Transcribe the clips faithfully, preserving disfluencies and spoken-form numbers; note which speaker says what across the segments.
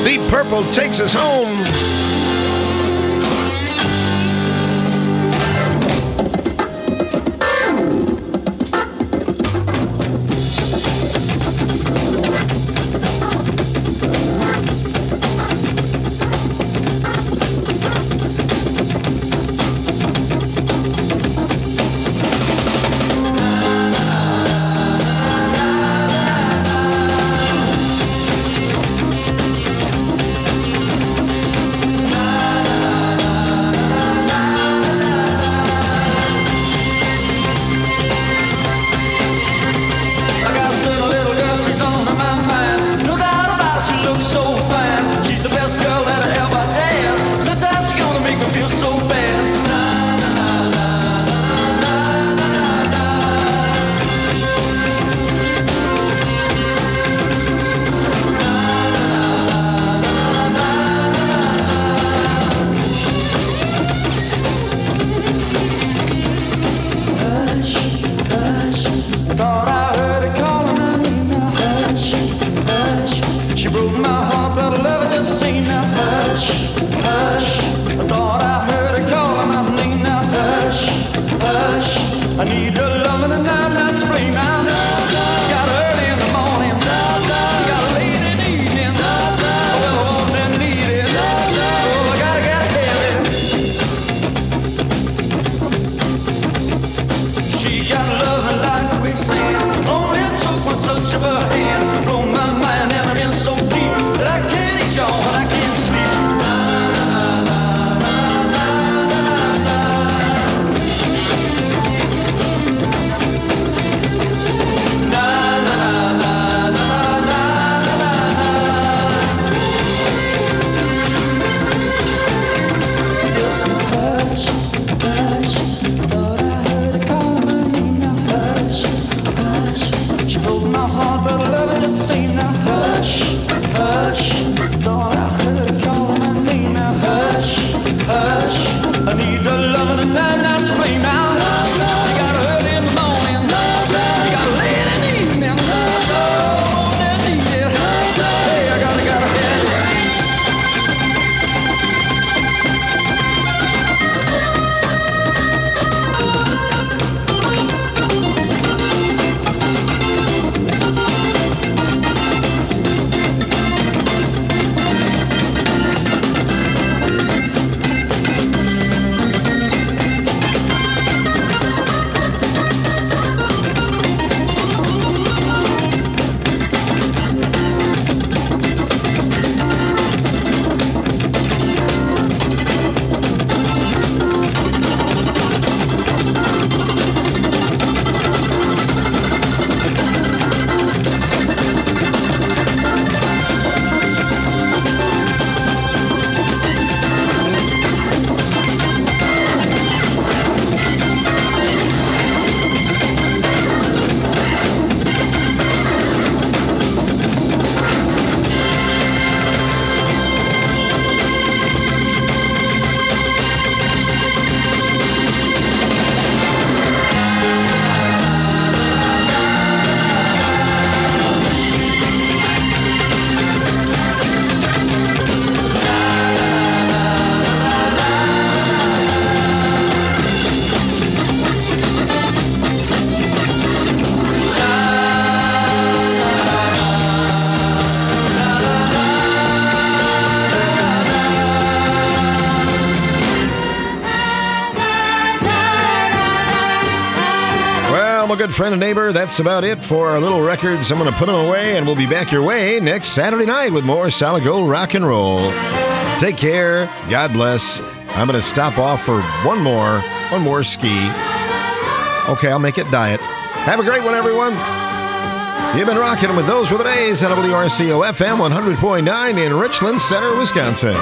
Speaker 1: Deep Purple takes us home. My good friend and neighbor, that's about it for our little records. I'm going to put them away, and we'll be back your way next Saturday night with more solid gold rock and roll. Take care. God bless. I'm going to stop off for one more, one more ski. Okay, I'll make it diet. Have a great one, everyone. You've been rocking with Those Were the Days on W R C O F M one hundred point nine in Richland Center, Wisconsin.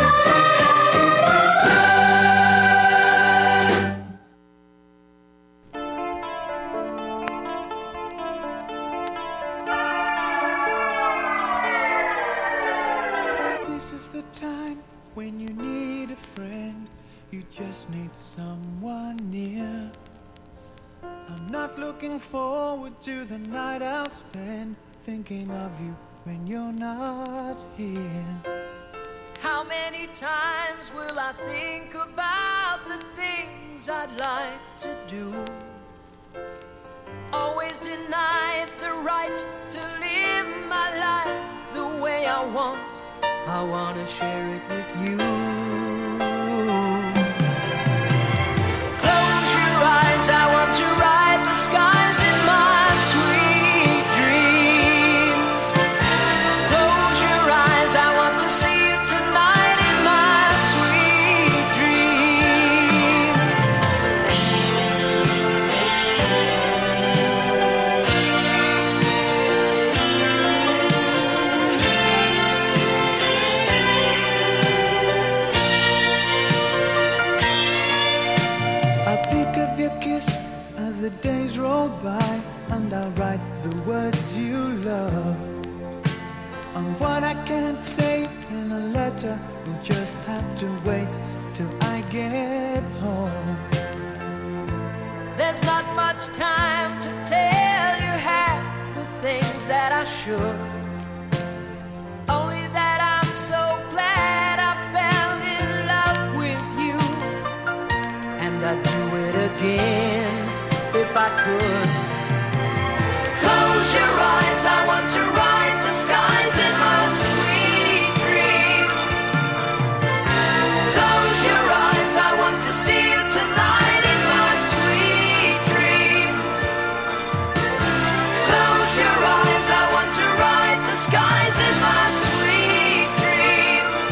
Speaker 2: This is the time when you need a friend, you just need someone near. I'm not looking forward to the night I'll spend thinking of you when you're not here. How many times will I think about the things I'd like to do? Always denied the right to live my life the way I want. I want to share it with you. Close your eyes, I want to ride the skies in my sweet dreams. Close your eyes, I want to see you tonight in my sweet dreams. I think of your kiss as the days roll by, and I'll write the words you love. On what I can't say in a letter, we'll just have to wait till I get home. There's not much time to tell you half the things that I should. Only that I'm so glad I fell in love with you, and I'd do it again if I could. Close your eyes, I want to ride the skies in my sweet dreams. Close your eyes, I want to see you tonight in my sweet dreams. Close your eyes, I want to ride the skies in my sweet dreams.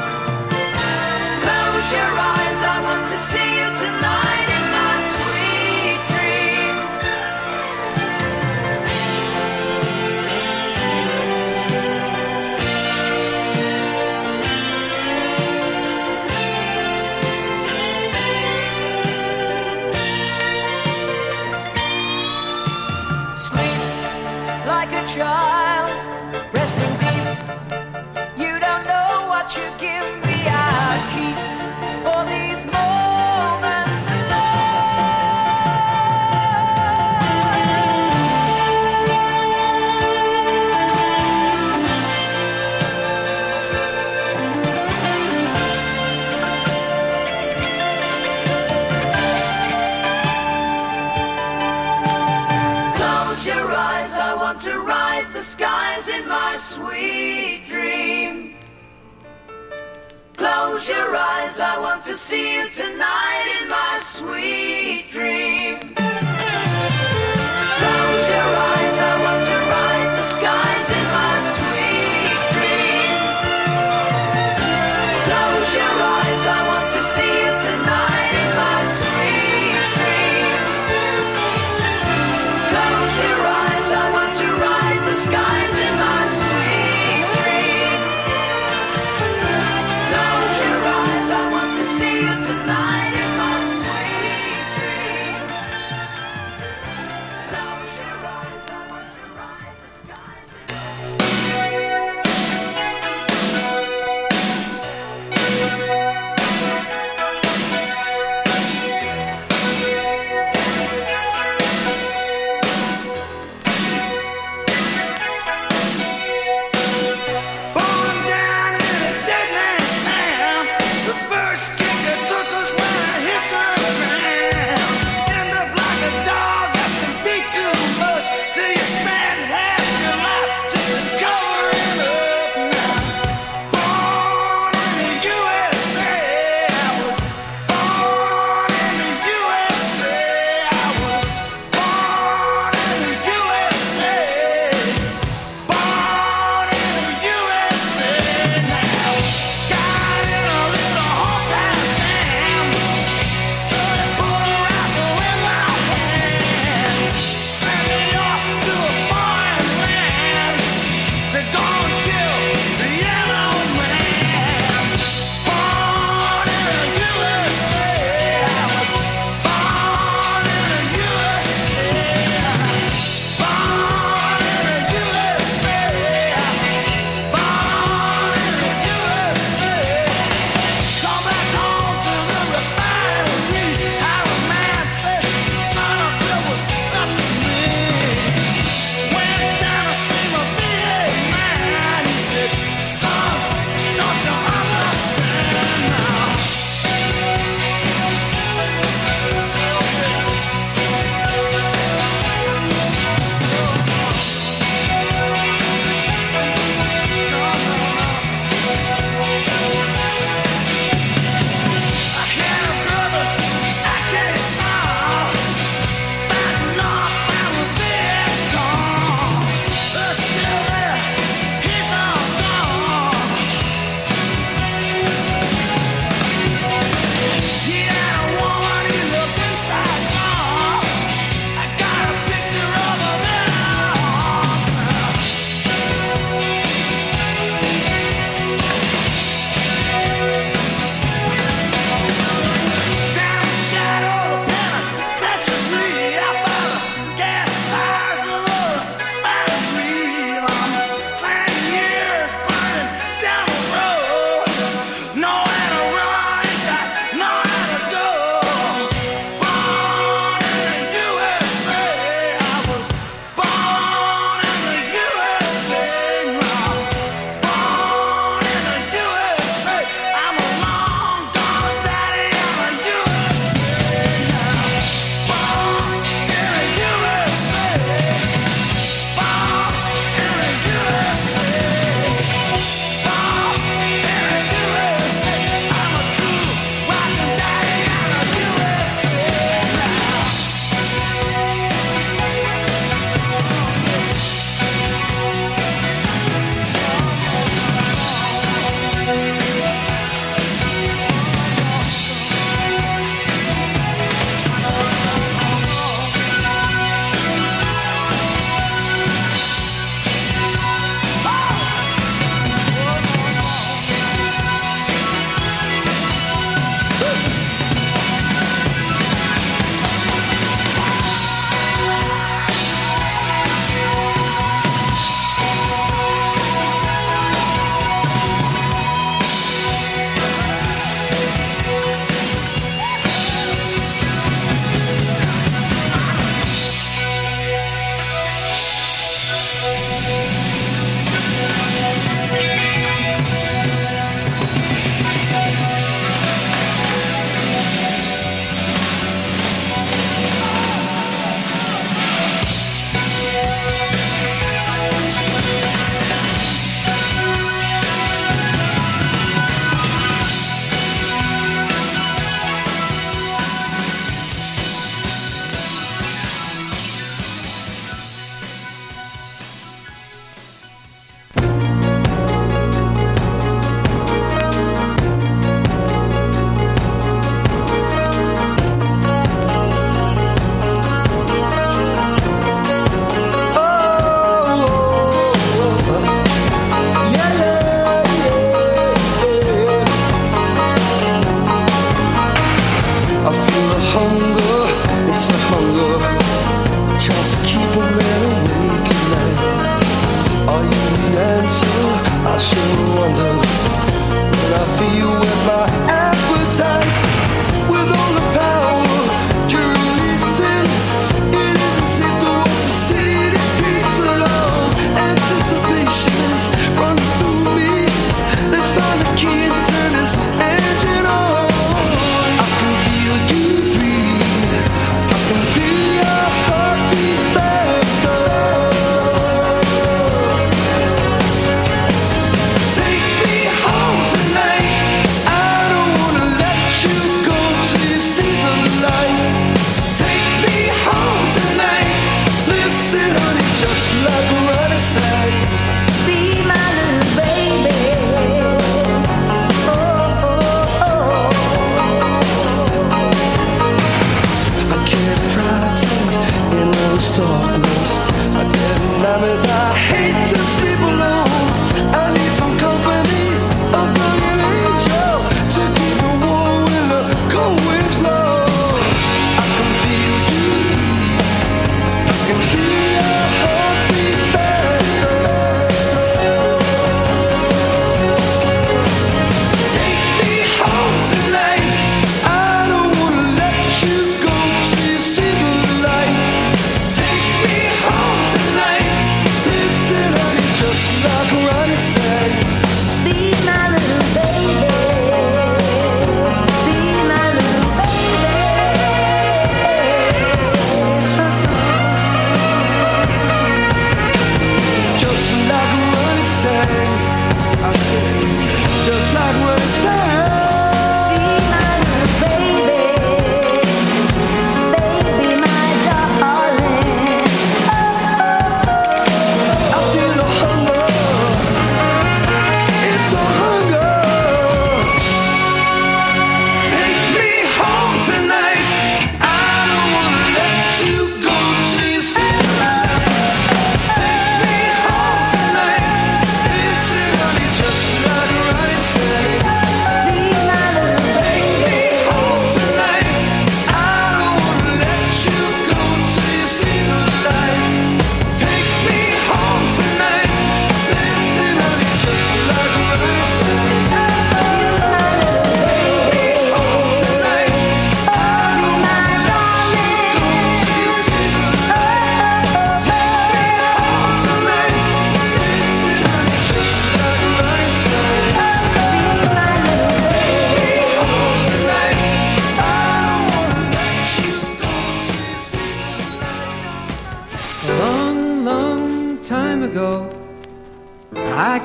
Speaker 2: Close your eyes, I want to see you tonight in my sweet dreams. Sleep like a child, resting deep. You don't know what you give me. I keep for these moments Close your eyes, I want to ride the skies in my sweet dreams. Close your eyes, I want to see you tonight in my sweet dreams. Close your eyes, I want to ride the skies in my sweet dreams. Close your eyes, I want to see you tonight in my sweet dreams. Close your eyes, I want to ride the skies in my sweet dreams. Close your eyes, I want to see you tonight in my sweet dreams.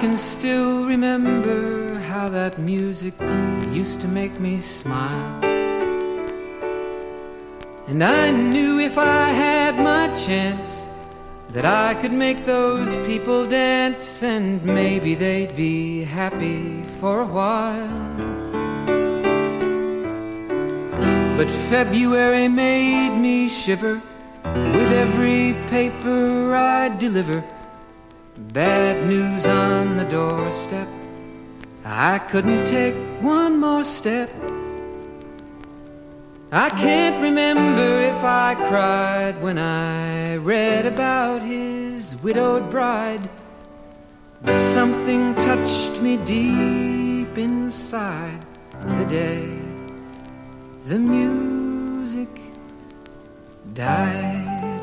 Speaker 2: can still remember how that music used to make me smile. And I knew if I had my chance that I could make those people dance, and maybe they'd be happy for a while. But February made me shiver with every paper I deliver. Bad news on the doorstep, I couldn't take one more step. I can't remember if I cried when I read about his widowed bride, but something touched me deep inside the day the music died.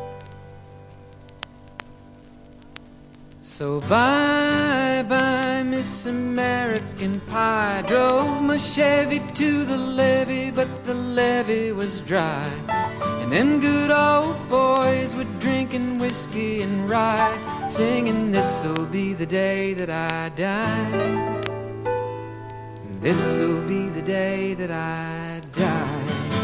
Speaker 2: So bye-bye, Miss American Pie. Drove my Chevy to the levee, but the levee was dry. And them good old boys were drinking whiskey and rye, singing, this'll be the day that I die. This'll be the day that I die.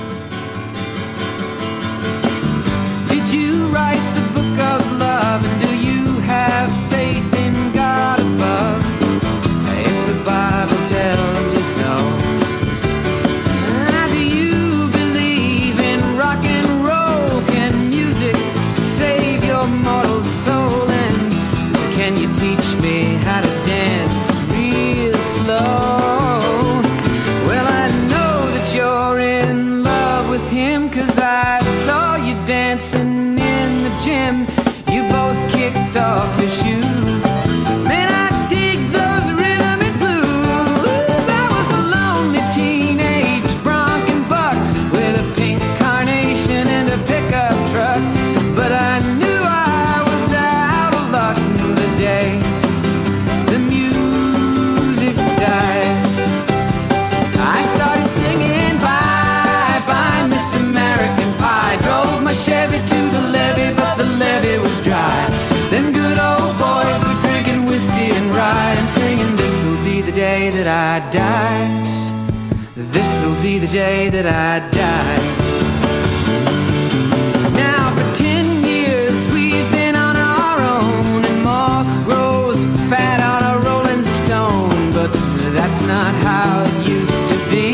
Speaker 2: Did you write the book of love, and do you have faith in God above? If the Bible tells you so. Now, do you believe in rock and roll? Can music save your mortal soul? And can you teach me how to dance real slow? Well, I know that you're in love with him, 'cause I saw you dancing in the gym. You both kicked off your shoes. Man, I dig those rhythm and blues. I was a lonely teenage bronc and buck with a pink carnation and a pickup truck, but I knew I was out of luck the day the music died. I started singing bye bye, Miss American Pie. Drove my Chevy to the levee, but the levee was dry. Them good old boys were drinking whiskey and rye, and singing, this'll be the day that I die. This'll be the day that I die. Now for ten years we've been on our own, and moss grows fat on a rolling stone, but that's not how it used to be.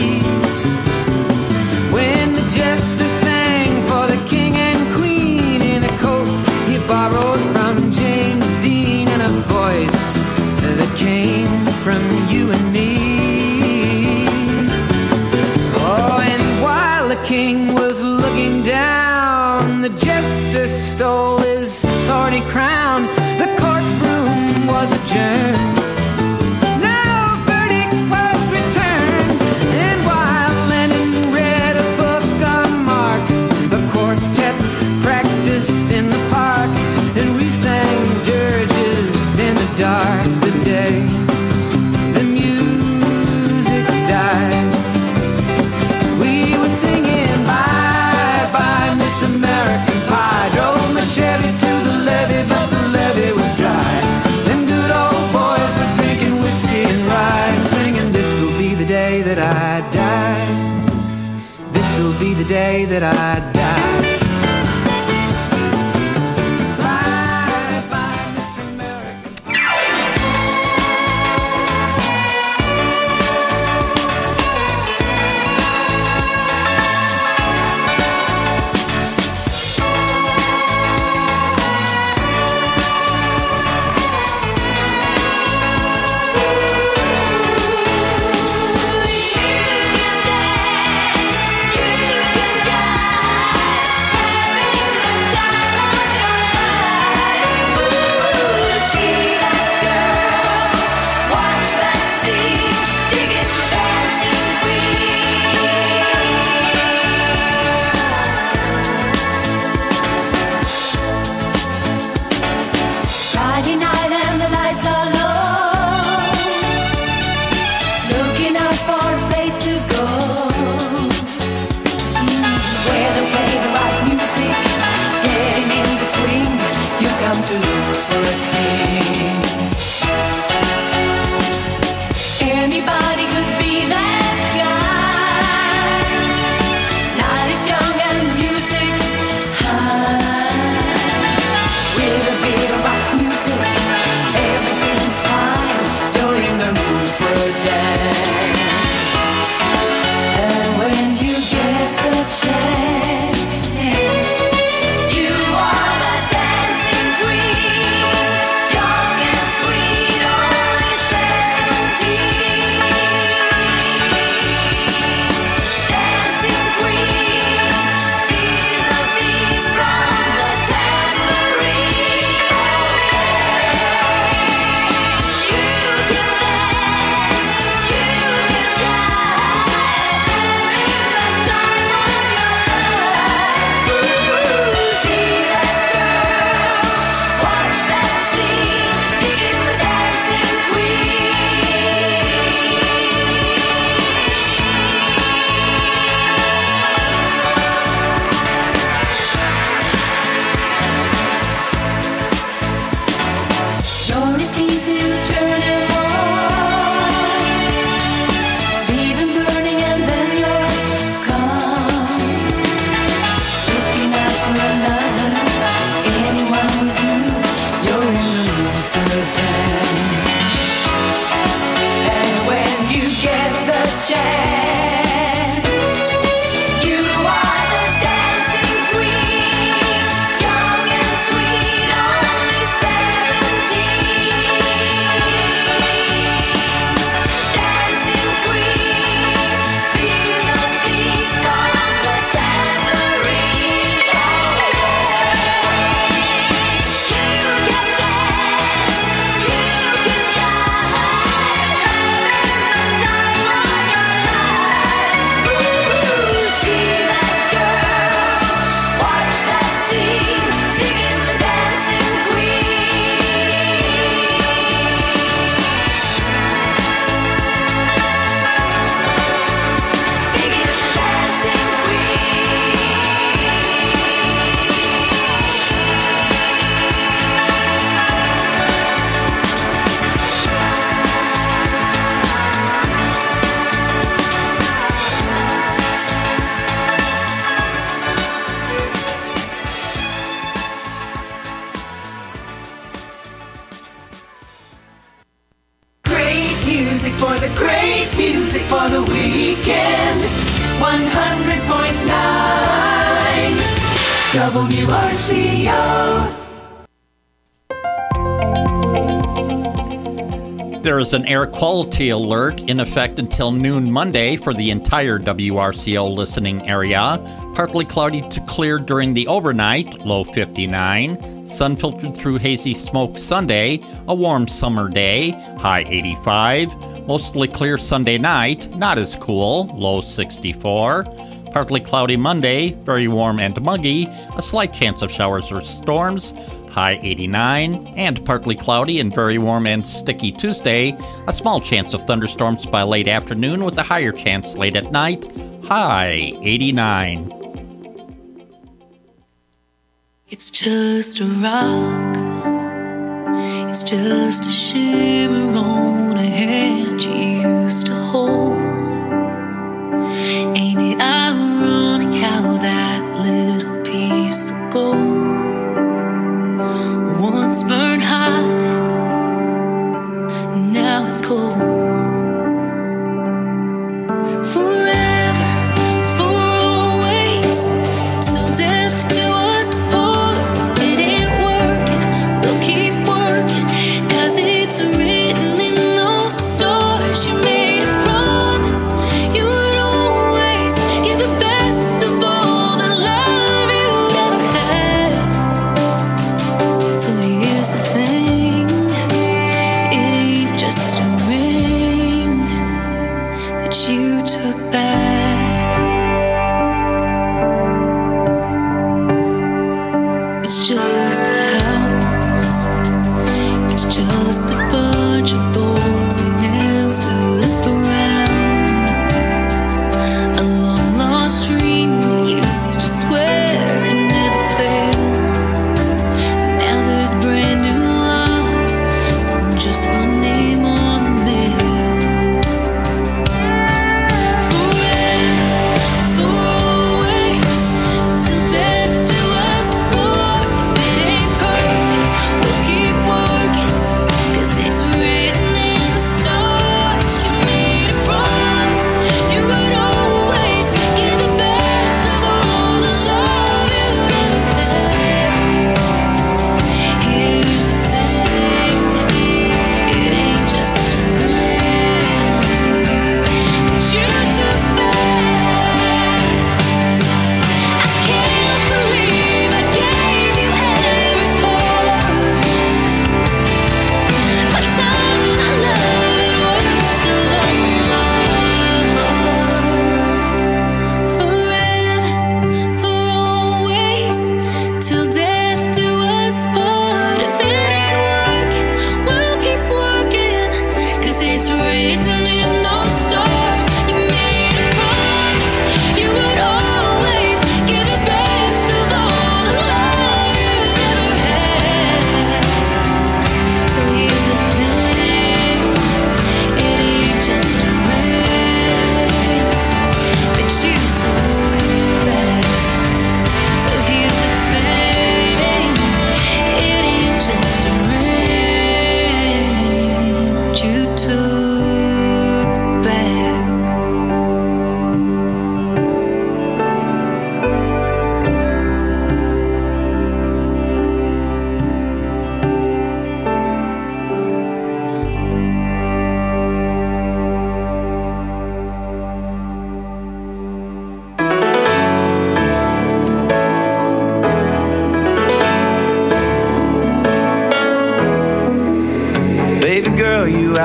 Speaker 2: When the jester sang for the king and queen in a coat he borrowed from James Dean, and a voice that came from you and me. Oh, and while the king was looking down, the jester stole his thorny crown. The courtroom was adjourned. No verdict was returned. And while Lennon read a book on Marx, the quartet practiced in the park, and we sang dirges in the dark the day the music died. We were singing bye bye, Miss American Pie. Drove my Chevy to the levee, but the levee was dry. Them good old boys were drinking whiskey and rye, and singing, this'll be the day that I die. This'll be the day that I die. Bye bye, Miss American
Speaker 3: You can dance, you can die. Anybody could be that guy. Night is young and the music's high. With a bit of rock music, everything's fine. You're in the mood for a dance. And when you get the chance, you are the dancing queen. Young and sweet, only seventeen. Dancing queen, feel the beat from the tambourine. You can dance, you can jive, having the time of your life. See that girl, watch that scene, digging the dancing queen. You're a tease to turn him on, leave him burning and then you're gone. Looking out for another, anyone will do. You're in the mood for a dance. And when you get the chance, you are the dancing queen. Young and sweet, only seventeen. Dancing queen, feel the beat from the tambourine. You can dance, you can jive, having the time of your life. See that girl, watch that scene, digging the dancing queen. Digging the dancing
Speaker 4: Great music for the great music for the weekend. one hundred point nine W R C O.
Speaker 5: There is an air quality alert in effect until noon Monday for the entire W R C O listening area. Partly cloudy to clear during the overnight, low fifty-nine. Sun filtered through hazy smoke Sunday, a warm summer day, high eighty-five. Mostly clear Sunday night, not as cool, low sixty-four. Partly cloudy Monday, very warm and muggy, a slight chance of showers or storms, high eighty-nine, and partly cloudy and very warm and sticky Tuesday, a small chance of thunderstorms by late afternoon with a higher chance late at night, high eighty-nine.
Speaker 3: It's just a rock. It's just a shimmer on a hand you used to hold. Ain't it ironic how that little piece of gold once burned high, and now it's cold. Forever, for always, till death do us part. If it ain't working, we'll keep working, 'cause it's written in those stars. You made a promise you would always give the best of all the love you'd ever had. So here's the thing, it ain't just a ring that you took back. It's just a house, it's just a bunch of bolts and nails to the ground. A long lost dream that used to swear could never fail. Now there's brand new locks and just one name on the mail.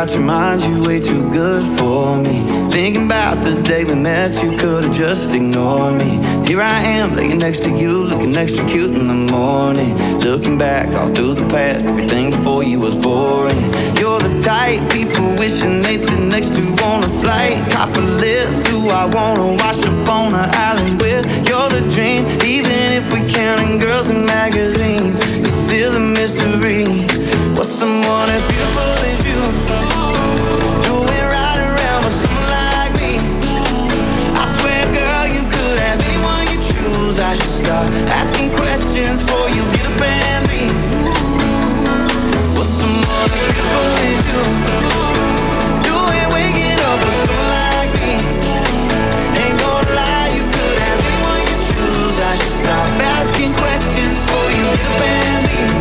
Speaker 6: got your mind, you way too good for me. Thinking about the day we met, you could've just ignored me. Here I am, laying next to you, looking extra cute in the morning. Looking back all through the past, everything before you was boring. You're the type people wishing they'd sit next to on a flight. Top of the list, who I wanna wash up on an island with. You're the dream, even if we counting girls in magazines. It's still a mystery. What's someone as beautiful as you doing right around with someone like me? I swear, girl, you could have anyone you choose. I should stop asking questions before you get up and leave. What's someone as beautiful as you doing waking up with someone like me? Ain't gonna lie, you could have anyone you choose. I should stop asking questions before you get up and leave.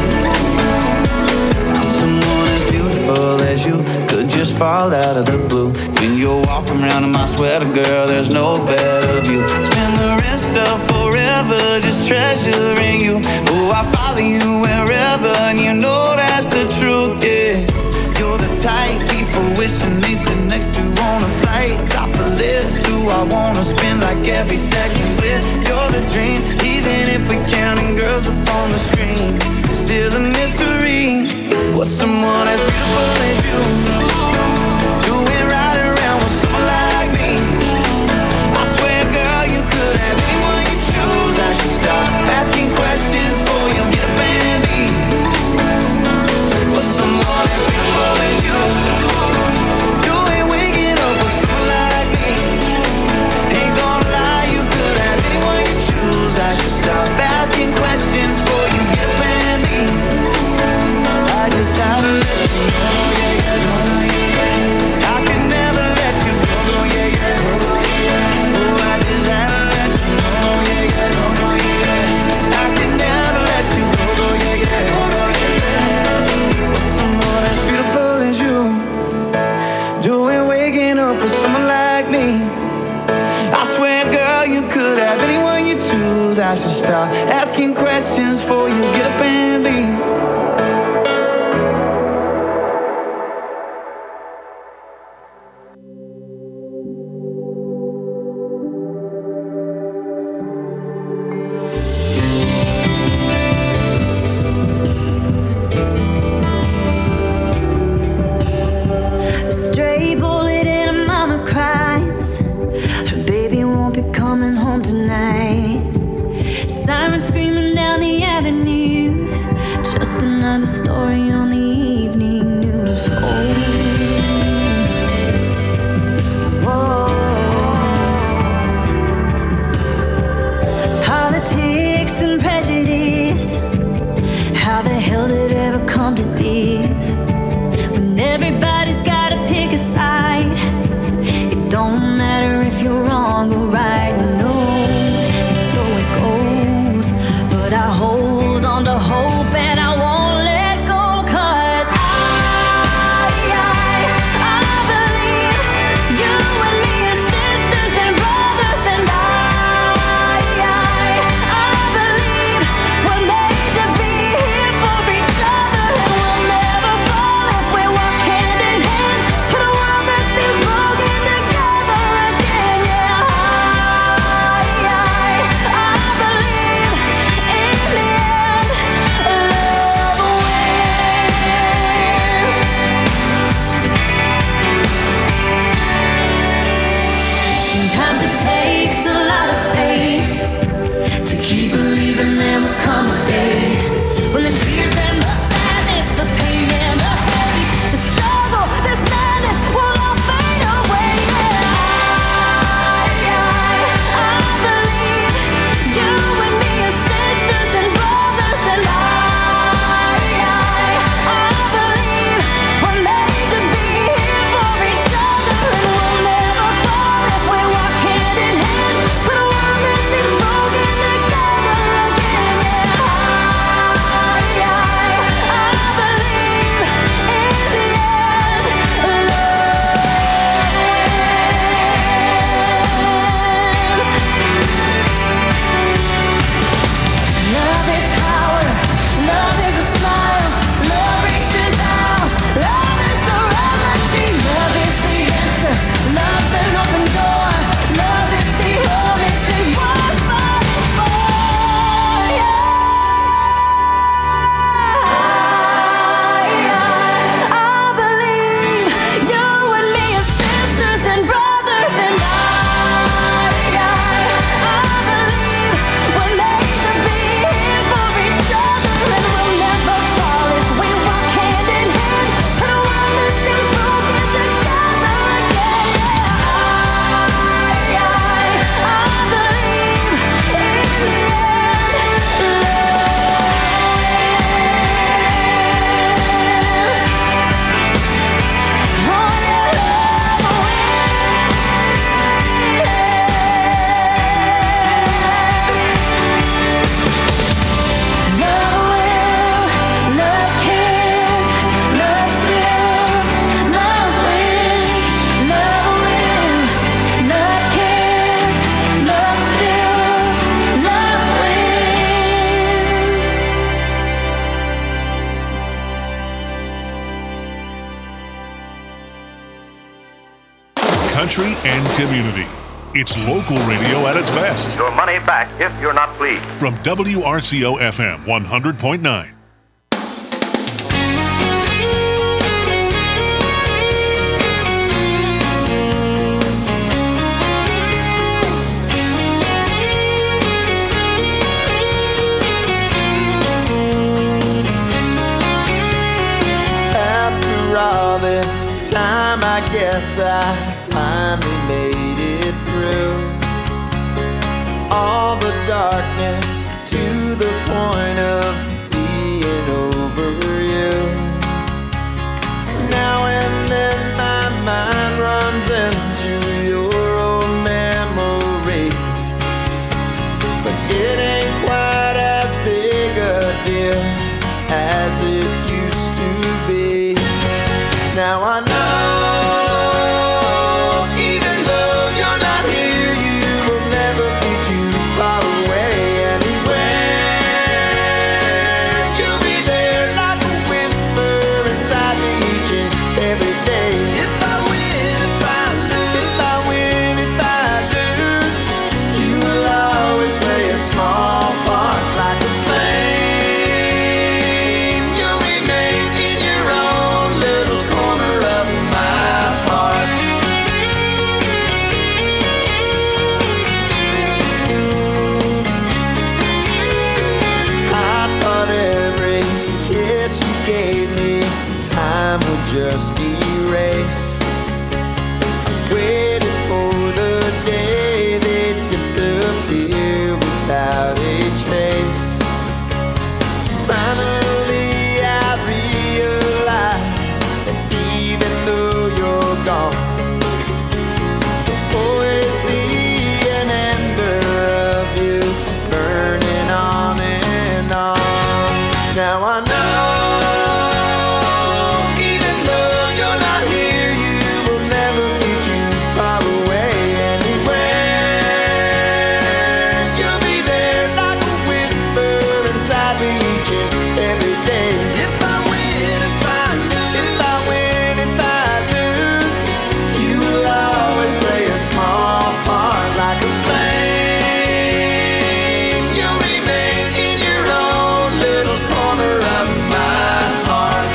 Speaker 6: Someone as beautiful as you could just fall out of the blue. When you're walking around in my sweater, girl, there's no better view. Spend the rest of forever just treasuring you. Oh, I follow you wherever, and you know that's the truth, yeah. You're the type people wishing they sit next to on a flight. Top the list, who I wanna spend like every second with. You're the dream, even if we counting girls up on the screen. Still a mystery. What's someone as beautiful as you doing right around with someone like me? I swear, girl, you could have anyone you choose. I should stop asking questions before you get up and leave. What's someone as beautiful as you doing waking up with someone like me? Ain't gonna lie, you could have anyone you choose. I should stop asking questions before you get up and leave. I just had to let you know, yeah, yeah. I could never let you go, go, yeah, yeah. Oh, I just had to let you know, yeah, yeah. I could never let you go, go, yeah, yeah. With someone as beautiful as you, doing waking up with someone like me. I swear, girl, you could have anyone you choose. I should stop asking questions before you get up and leave.
Speaker 3: Stray bullet and a mama cries. Her baby won't be coming home tonight. Sirens screaming down the avenue. Just
Speaker 7: country, and community. It's local radio at its best.
Speaker 8: Your money back if you're not pleased.
Speaker 7: From W R C O F M one hundred point nine.
Speaker 9: After all this time, I guess I finally made it through all the darkness to the point of being over you. Now and then my mind runs into your old memory, but it ain't quite as big a deal as it used to be. Now I know, even though you're not here, you will never be too far away anywhere. You'll be there like a whisper inside me each and every day. If I win, if I lose, if I win, if I lose, you will always play a small part like a flame. You'll remain in your own little corner of my heart. I thought every kiss you gave me, time would just erase. I waited for the day they'd disappear without a trace. Finally I realized that even though you're gone, there'll always be an ember of you burning on and on. Now I know, even though you're not here, you will never be too far away anywhere. You'll be there like a whisper inside me each and every day. If I win, if I lose, if I win, if I lose, you will always play a small part like a flame. You'll remain in your own little corner of my heart.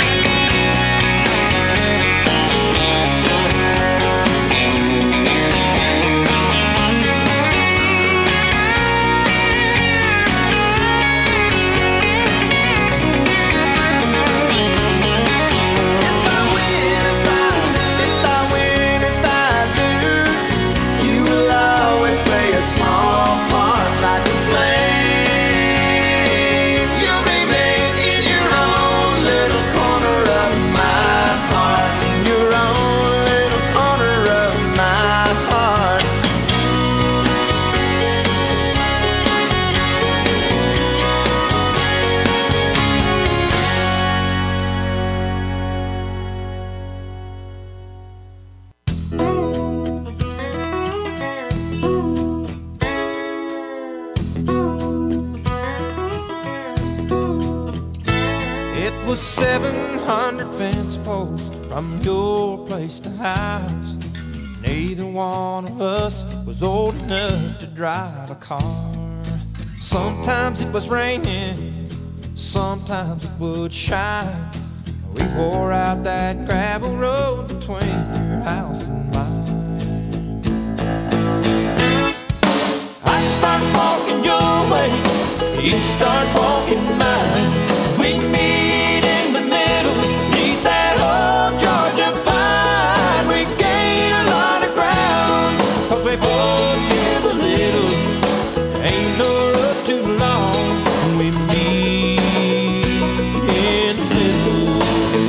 Speaker 9: If I win, if I lose, if I win, if I lose, you will always play a small part like a flame. You'll remain in your own little corner of my heart. In your own little corner of my heart.
Speaker 2: It was seven hundred fence posts from your place to house. Neither one of us was old enough to drive a car. Sometimes it was raining, sometimes it would shine. We wore out that gravel road between your house and mine. I'd start walking your way, you'd start walking mine. We'd meet in the middle, neath that old Georgia pine. We gain a lot of ground, cause we both give a little. Ain't no road too long when we meet in the middle.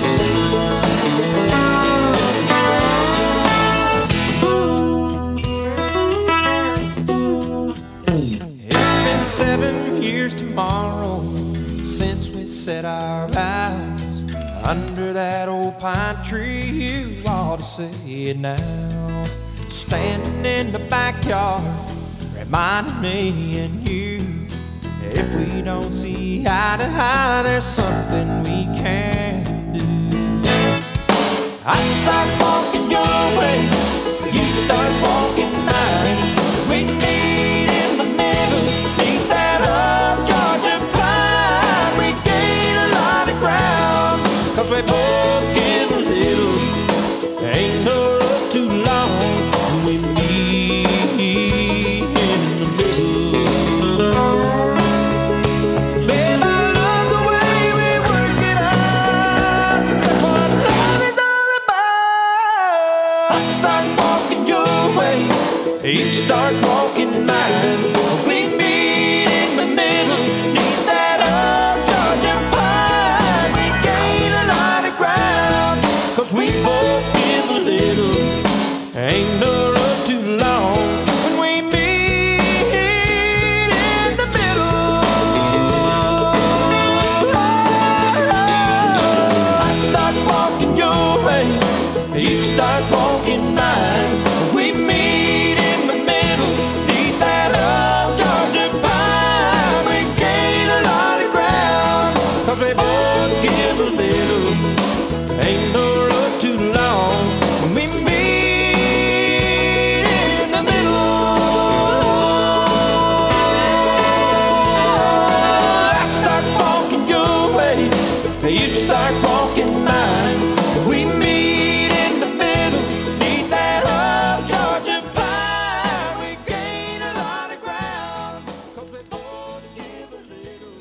Speaker 2: It's been seven years tomorrow since we said our vows under that old pine tree. You ought to say it now. Standing in the backyard, reminding me and you, if we don't see eye to eye, there's something we can do. I'd start walking your way, you'd each start walking mine. We meet in the middle, neath that old Georgia pine. We gain a lot of ground, cause we both give a little. Ain't no road too long when we meet in the middle. I start walking your way, you start walking mine. We meet in the middle, neath that old Georgia pine. We gain a lot of ground, cause we both give a little. Ain't no road too long when we meet in the middle. I start walking your way, you start walking mine. We meet in the middle, neath that old Georgia pine. We gain a lot of ground, cause we both give a little.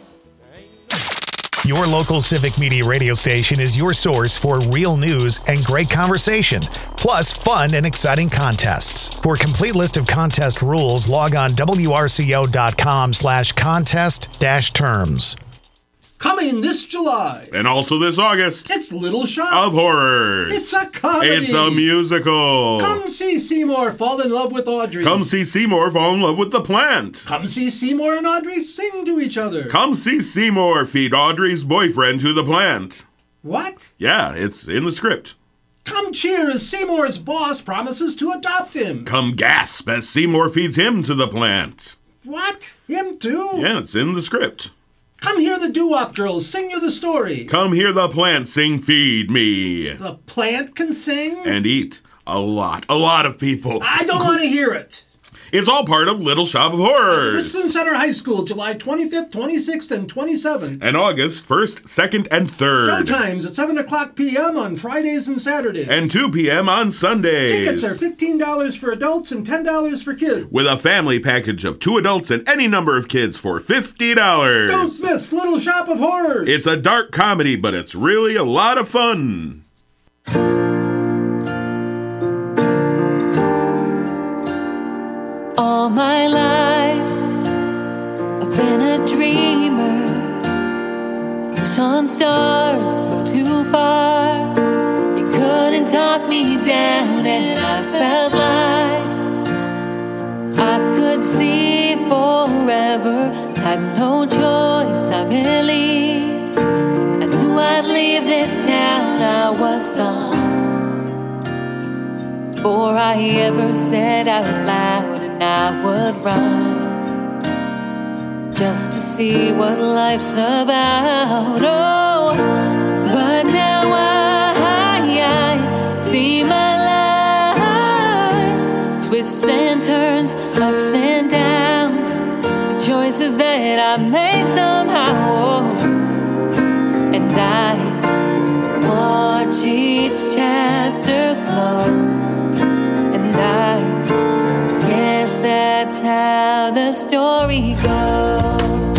Speaker 10: Your local Civic Media radio station is your source for real news and great conversation, plus fun and exciting contests. For a complete list of contest rules, log on W R C O dot com slash contest dash terms.
Speaker 11: Coming this July.
Speaker 12: And also this August.
Speaker 11: It's Little Shop
Speaker 12: of Horrors.
Speaker 11: It's a comedy.
Speaker 12: It's a musical.
Speaker 11: Come see Seymour fall in love with Audrey.
Speaker 12: Come see Seymour fall in love with the plant.
Speaker 11: Come see Seymour and Audrey sing to each other.
Speaker 12: Come see Seymour feed Audrey's boyfriend to the plant.
Speaker 11: What?
Speaker 12: Yeah, it's in the script.
Speaker 11: Come cheer as Seymour's boss promises to adopt him.
Speaker 12: Come gasp as Seymour feeds him to the plant.
Speaker 11: What? Him too?
Speaker 12: Yeah, it's in the script.
Speaker 11: Come hear the doo-wop girls sing you the story.
Speaker 12: Come hear the plant sing Feed Me.
Speaker 11: The plant can sing?
Speaker 12: And eat. A lot, a lot of people.
Speaker 11: I don't want to hear it.
Speaker 12: It's all part of Little Shop of Horrors.
Speaker 11: Richland Center High School, July twenty-fifth, twenty-sixth, and twenty-seventh.
Speaker 12: And August first, second, and third.
Speaker 11: Showtimes at seven o'clock p.m. on Fridays and Saturdays.
Speaker 12: And two p.m. on Sundays.
Speaker 11: Tickets are fifteen dollars for adults and ten dollars for kids.
Speaker 12: With a family package of two adults and any number of kids for fifty dollars.
Speaker 11: Don't miss Little Shop of Horrors.
Speaker 12: It's a dark comedy, but it's really a lot of fun.
Speaker 3: All my life, I've been a dreamer. Wish on stars go too far. You couldn't talk me down, and I felt like I could see forever. Had no choice, I believed. I knew I'd leave this town, I was gone. Before I ever said out loud I would run just to see what life's about. Oh, but now I, I see my life, twists and turns, ups and downs, the choices that I made somehow. Oh, and I watch each chapter close, and I guess that's how the story goes.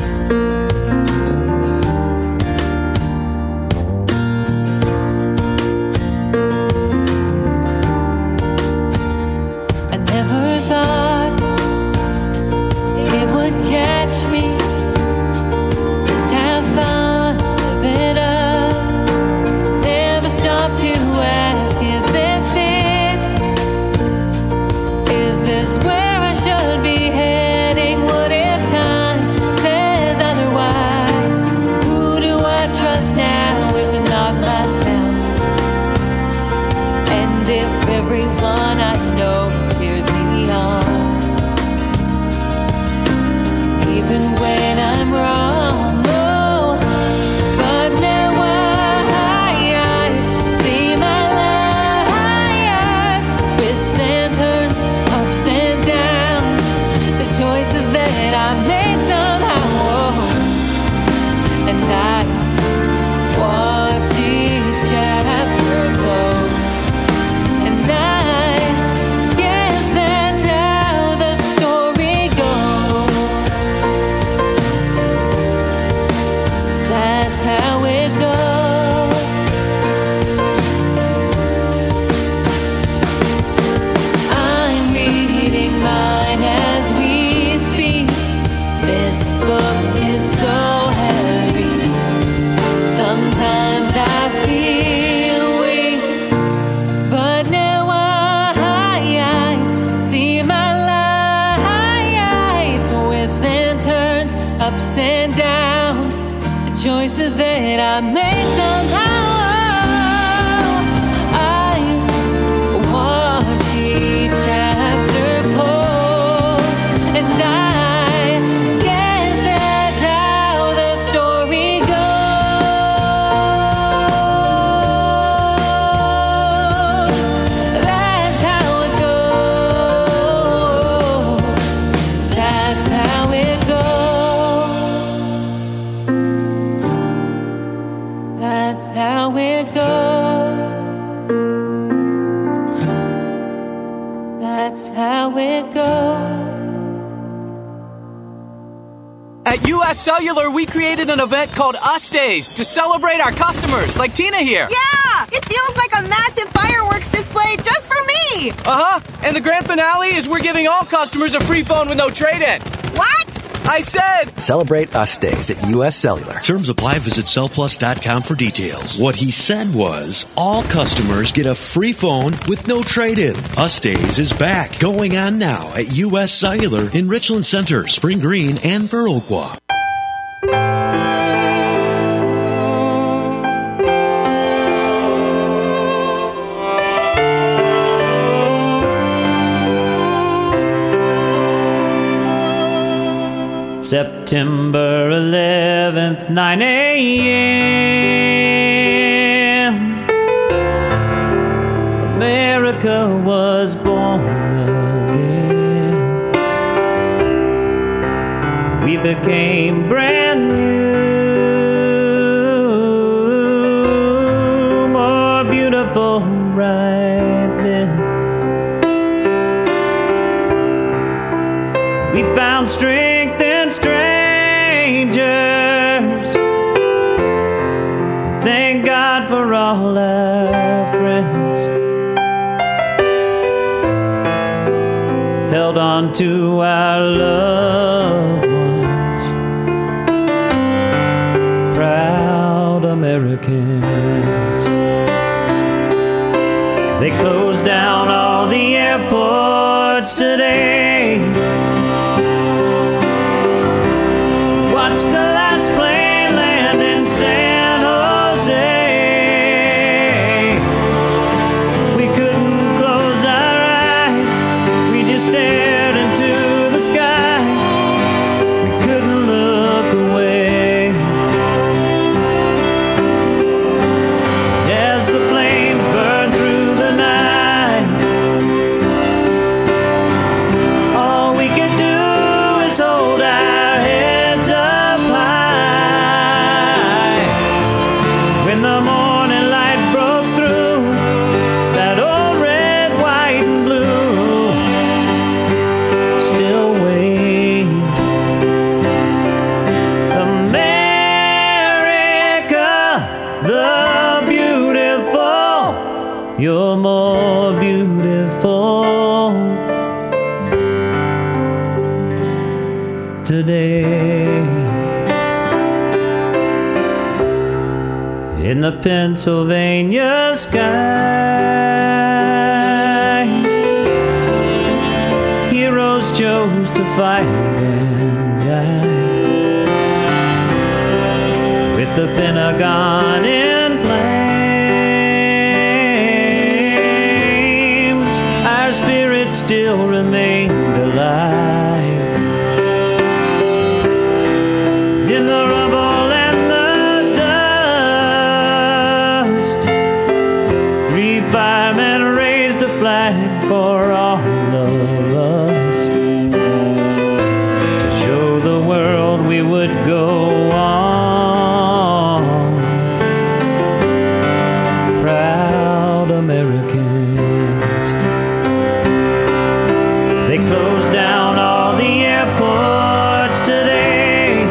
Speaker 3: I never thought it would catch me. Just have fun, live it up. Never stop to ask, is this it? Is this where I should be heading? What if time says otherwise? Who do I trust now if not myself? And if everyone I know cheers me on, even when I'm wrong. Oh, but now I, I see my life, twists and turns, ups and downs. ups and downs, the choices that I made somehow. I watch each chapter close, and I guess that's how the story goes. That's how it goes. That's how it goes. That's how it goes. That's how it goes.
Speaker 13: At U S Cellular, we created an event called Us Days to celebrate our customers, like Tina here.
Speaker 14: Yeah! It feels like a massive fireworks display just for me!
Speaker 13: Uh-huh. And the grand finale is we're giving all customers a free phone with no trade-in.
Speaker 14: What?
Speaker 13: I said!
Speaker 15: Celebrate Us Days at U S Cellular.
Speaker 16: Terms apply. Visit cell plus dot com for details. What he said was, all customers get a free phone with no trade-in. Us Days is back. Going on now at U S Cellular in Richland Center, Spring Green, and Viroqua.
Speaker 17: September eleventh, nine a.m. America was born again. We became brand new, more beautiful right then. We found strength in strangers. Thank God for all our friends. Held on to our loved ones. Proud Americans. They closed down all the airports today. Watch the last plane land in San Jose. We couldn't close our eyes. We just stared into the sky. We couldn't look away. As the flames burned through the night, all we could do is hold our heads up high. When the morning light broke through that old red, white, and blue, still waved. America, the beautiful, you're more beautiful today. In the Pennsylvania sky, heroes chose to fight and die. With the Pentagon in flames, our spirits still remained alive. In the rubble and the dust, three firemen raised a flag for all of us, to show the world we would go on. Proud Americans. They closed down all the airports today.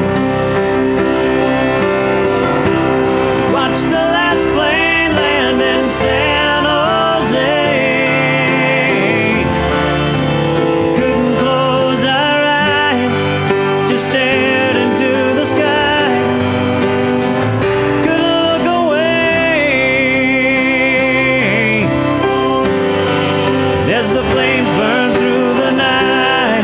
Speaker 17: Watch the last plane land in San Jose. Couldn't close our eyes, just stared into the sky. Couldn't look away. As the flames burned through the night,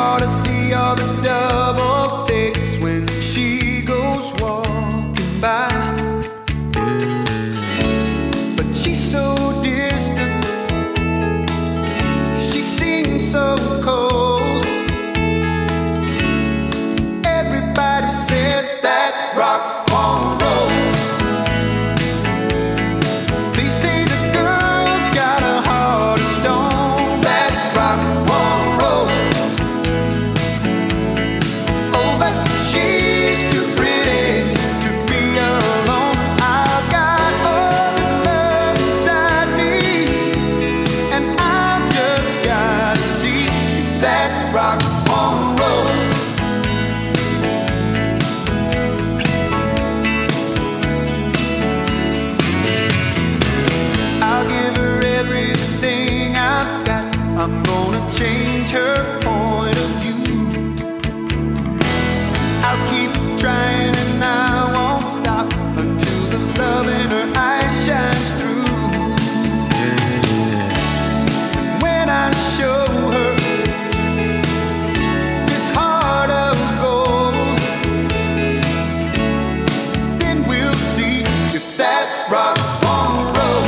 Speaker 2: ought to see all the double takes when she goes walking by. But she's so distant, she seems so cold. Everybody says that rock won't roll. They say the girl's got a heart of stone. That rock won't roll. Oh, but she's too pretty to be alone. I've got all this love inside me, and I've just gotta see if that rock won't roll. I'll give her everything I've got. I'm gonna change her point of view. I'll keep trying and I won't stop until the love in her eyes shines through. When I show her this heart of gold, then we'll see if that rock won't roll.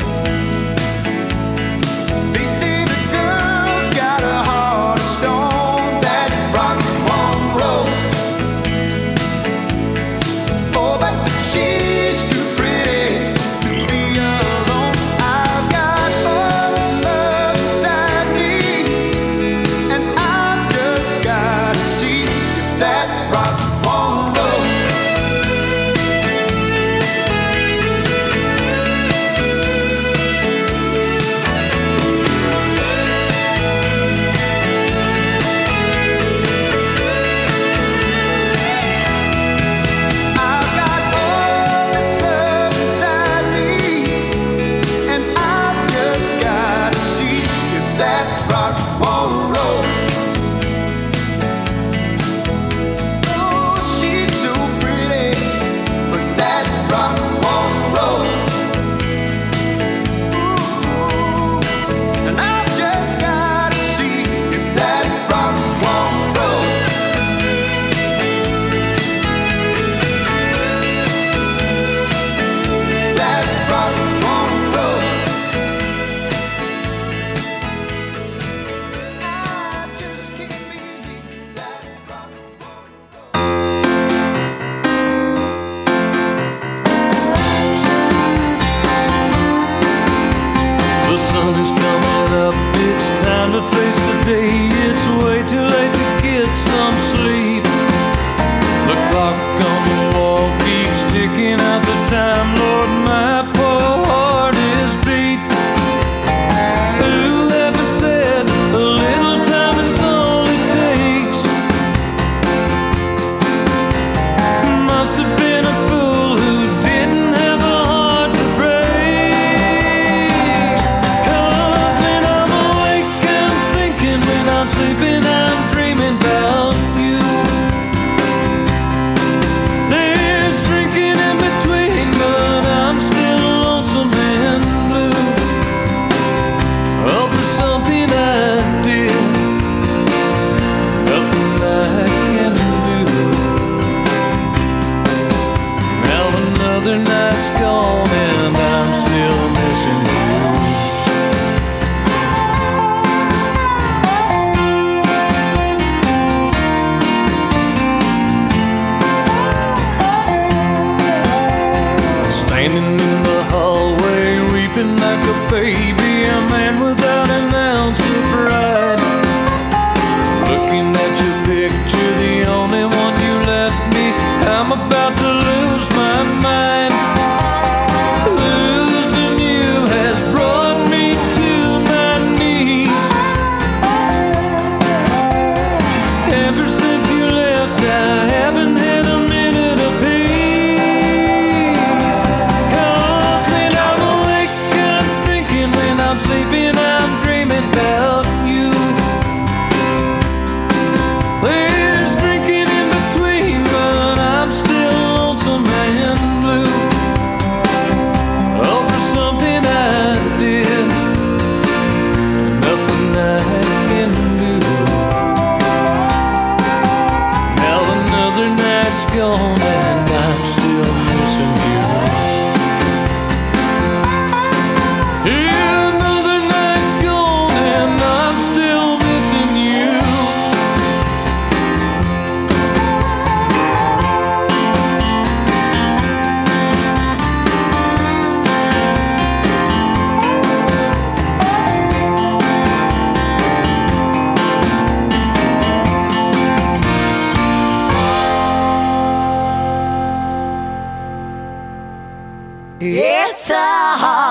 Speaker 2: They say the girl's got a heart of stone. That rock won't roll. Oh, but she's too pretty to be alone. I've got all this love inside me, and I've just gotta see if that rock won't roll. I've got all this love inside me, and I've just gotta see if that rock won't roll. Oh, she's so pretty, but that rock won't roll. Ooh, and I've just gotta see if that rock won't roll. That rock won't roll. I just can't believe that rock won't
Speaker 17: The sun is coming up, it's time to face the day. It's way too late to get some sleep. The clock on the wall keeps ticking out the time. Lord, my poor heart is beat. Whoever said a little time is all it takes? Must have been a fool who didn't have a heart to break. 'Cause when I'm awake, I'm thinking. When I'm sleeping, I'm dreaming about you. There's drinking in between, but I'm still lonesome and blue. Over something I did, nothing I can do. Now another night's gone and I'm still missing you. Standing in the hallway, weeping like a baby, a man without an ounce of pride. Looking at your picture, the only one you left me, I'm about to lose my mind. Losing you has brought me to my knees. Ever since you left, I haven't had a minute of peace. 'Cause when I'm awake, I'm thinking. When
Speaker 18: better.